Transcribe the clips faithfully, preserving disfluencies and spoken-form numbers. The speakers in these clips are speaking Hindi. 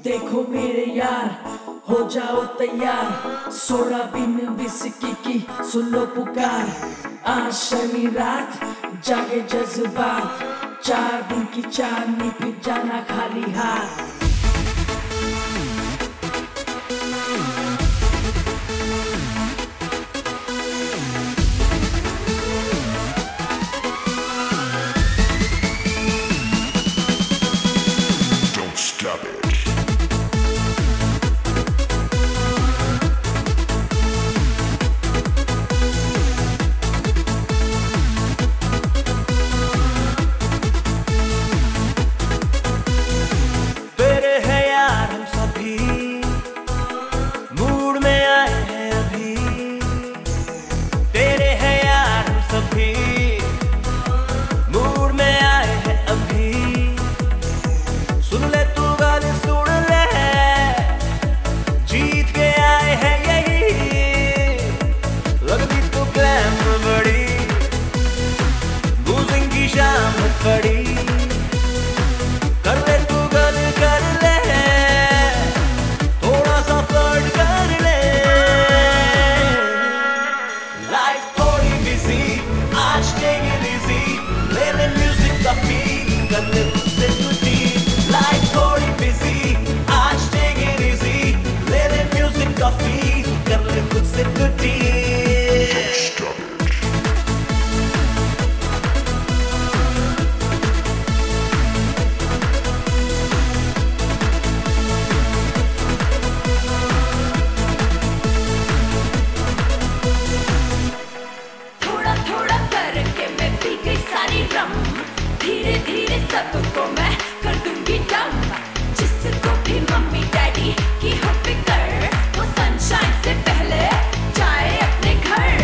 देखो मेरे यार हो जाओ तैयार, सोडा बिन विस्की की सुन लो पुकार। आज शनि रात जागे जज्बात, चार दिन की चांदनी फिर जाना खाली हाथ। शाम पड़ी कर ले तू गल कर ले, थोड़ा सा फ्लर्ट कर ले। लाइफ थोड़ी बिजी आज टेक इट इजी, ले ले म्यूजिक का फील कर ले उससे तू डीप। लाइफ थोड़ी बिजी आज टेक इट इजी, ले ले म्यूजिक का फील कर ले उससे तू डीप। धीरे धीरे सबको मैं कर दूंगी डम, जिसको भी मम्मी डैडी की हो फिकर, वो सनशाइन से पहले जाए अपने घर।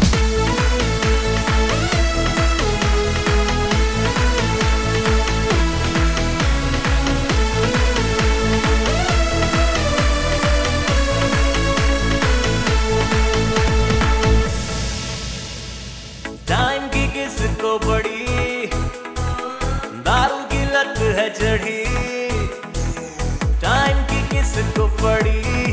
टाइम की किसको पड़ी, दारू की लत है चढ़ी। टाइम की किसको पड़ी,